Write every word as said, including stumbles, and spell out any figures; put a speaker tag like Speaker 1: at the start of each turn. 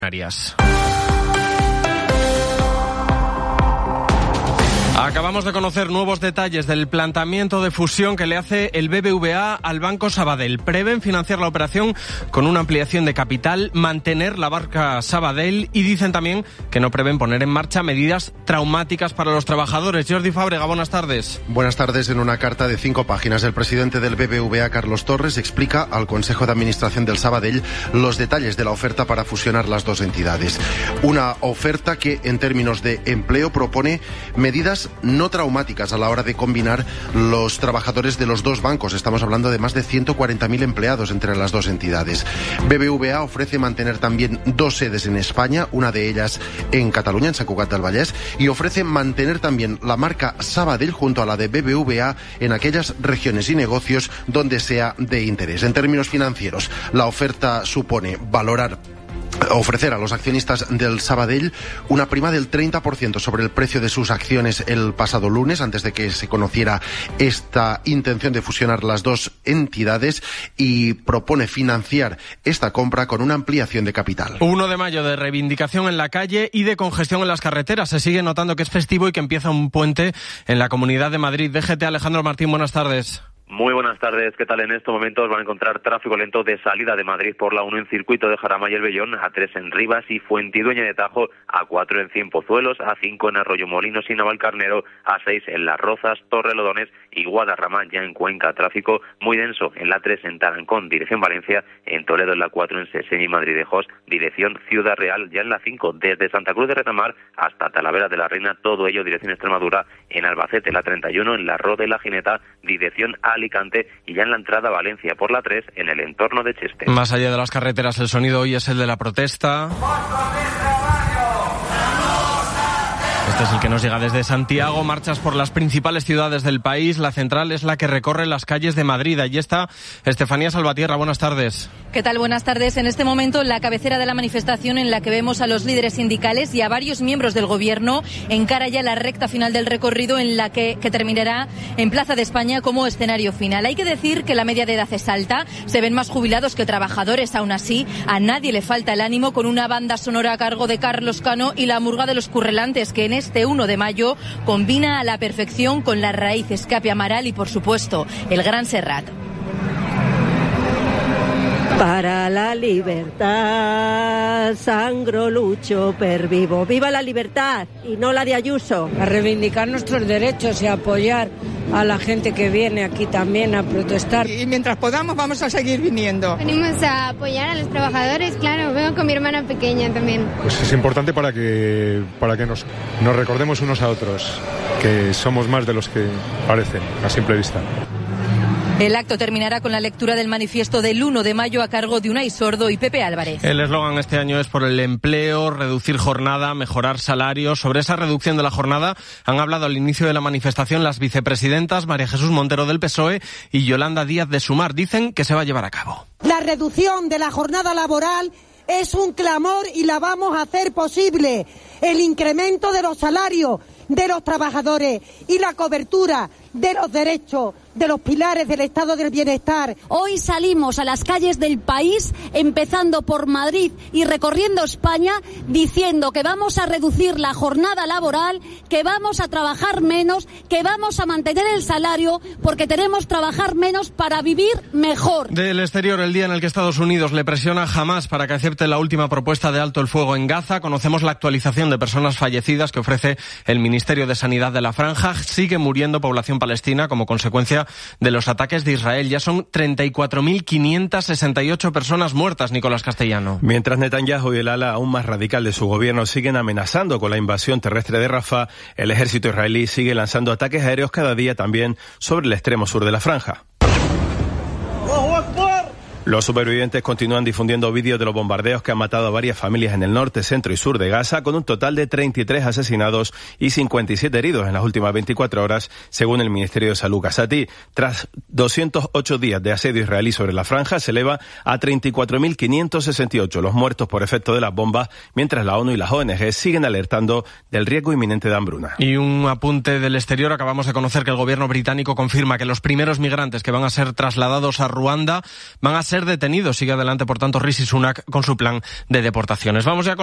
Speaker 1: Canarias. Acabamos de conocer nuevos detalles del planteamiento de fusión que le hace el B B V A al Banco Sabadell. Prevén financiar la operación con una ampliación de capital, mantener la marca Sabadell y dicen también que no prevén poner en marcha medidas traumáticas para los trabajadores. Jordi Fábrega, buenas tardes.
Speaker 2: Buenas tardes. En una carta de cinco páginas, el presidente del B B V A, Carlos Torres, explica al Consejo de Administración del Sabadell los detalles de la oferta para fusionar las dos entidades. Una oferta que, en términos de empleo, propone medidas no traumáticas a la hora de combinar los trabajadores de los dos bancos. Estamos hablando de más de ciento cuarenta mil empleados entre las dos entidades. B B V A ofrece mantener también dos sedes en España, una de ellas en Cataluña, en Sant Cugat del Vallès, y ofrece mantener también la marca Sabadell junto a la de B B V A en aquellas regiones y negocios donde sea de interés. En términos financieros, la oferta supone valorar ofrecer a los accionistas del Sabadell una prima del treinta por ciento sobre el precio de sus acciones el pasado lunes, antes de que se conociera esta intención de fusionar las dos entidades, y propone financiar esta compra con una ampliación de capital.
Speaker 1: uno de mayo de reivindicación en la calle y de congestión en las carreteras. Se sigue notando que es festivo y que empieza un puente en la Comunidad de Madrid. D G T, Alejandro Martín, buenas tardes.
Speaker 3: Muy buenas tardes, ¿qué tal? En estos momentos van a encontrar tráfico lento de salida de Madrid por la uno en Circuito de Jarama y el Bellón, A tres en Rivas y Fuentidueña de Tajo, A cuatro en Cienpozuelos, A cinco en Arroyo Molinos y Navalcarnero, A seis en Las Rozas, Torrelodones y Guadarrama. Ya en Cuenca, tráfico muy denso en la tres en Tarancón, dirección Valencia, en Toledo en la cuatro en Sesén y Madridejos, dirección Ciudad Real, ya en la cinco desde Santa Cruz de Retamar hasta Talavera de la Reina, todo ello dirección Extremadura, en Albacete la treinta y uno, en la Roda y la Gineta, dirección Alicante, y ya en la entrada a Valencia por la tres en el entorno de Cheste.
Speaker 1: Más allá de las carreteras, el sonido hoy es el de la protesta. Este es el que nos llega desde Santiago. Marchas por las principales ciudades del país. La central es la que recorre las calles de Madrid. Allí está Estefanía Salvatierra. Buenas tardes.
Speaker 4: ¿Qué tal? Buenas tardes. En este momento, la cabecera de la manifestación, en la que vemos a los líderes sindicales y a varios miembros del gobierno, encara ya la recta final del recorrido, en la que, que terminará en Plaza de España como escenario final. Hay que decir que la media de edad es alta. Se ven más jubilados que trabajadores. Aún así, a nadie le falta el ánimo, con una banda sonora a cargo de Carlos Cano y la Murga de los Currelantes, que en este uno de mayo combina a la perfección con la raíz Escape Amaral y, por supuesto, el Gran Serrat.
Speaker 5: Para la libertad, sangro, lucho, pervivo. ¡Viva la libertad! Y no la de Ayuso.
Speaker 6: A reivindicar nuestros derechos y a apoyar a la gente que viene aquí también a protestar.
Speaker 7: Y mientras podamos vamos a seguir viniendo.
Speaker 8: Venimos a apoyar a los trabajadores, claro. Vengo con mi hermana pequeña también.
Speaker 9: Pues es importante para que, para que nos, nos recordemos unos a otros, que somos más de los que parecen a simple vista.
Speaker 4: El acto terminará con la lectura del manifiesto del uno de mayo a cargo de Unai Sordo y Pepe Álvarez.
Speaker 1: El eslogan este año es por el empleo, reducir jornada, mejorar salarios. Sobre esa reducción de la jornada han hablado al inicio de la manifestación las vicepresidentas María Jesús Montero del P S O E y Yolanda Díaz de Sumar. Dicen que se va a llevar a cabo.
Speaker 5: La reducción de la jornada laboral es un clamor y la vamos a hacer posible. El incremento de los salarios de los trabajadores y la cobertura de los derechos de los pilares del Estado del Bienestar.
Speaker 10: Hoy salimos a las calles del país, empezando por Madrid y recorriendo España, diciendo que vamos a reducir la jornada laboral, que vamos a trabajar menos, que vamos a mantener el salario, porque tenemos que trabajar menos para vivir mejor.
Speaker 1: Del exterior, el día en el que Estados Unidos le presiona a Hamás para que acepte la última propuesta de alto el fuego en Gaza, conocemos la actualización de personas fallecidas que ofrece el Ministerio de Sanidad de la Franja. Sigue muriendo población palestina como consecuencia de los ataques de Israel. Ya son treinta y cuatro mil quinientas sesenta y ocho personas muertas, Nicolás Castellano.
Speaker 11: Mientras Netanyahu y el ala aún más radical de su gobierno siguen amenazando con la invasión terrestre de Rafah, el ejército israelí sigue lanzando ataques aéreos cada día también sobre el extremo sur de la franja. Los supervivientes continúan difundiendo vídeos de los bombardeos que han matado a varias familias en el norte, centro y sur de Gaza, con un total de treinta y tres asesinados y cincuenta y siete heridos en las últimas veinticuatro horas, según el Ministerio de Salud gazatí. Tras doscientos ocho días de asedio israelí sobre la franja, se eleva a treinta y cuatro mil quinientos sesenta y ocho los muertos por efecto de las bombas, mientras la ONU y las O N G siguen alertando del riesgo inminente de hambruna.
Speaker 1: Y un apunte del exterior. Acabamos de conocer que el gobierno británico confirma que los primeros migrantes que van a ser trasladados a Ruanda van a ser ser detenidos. Sigue adelante, por tanto, Rishi Sunak con su plan de deportaciones. Vamos ya con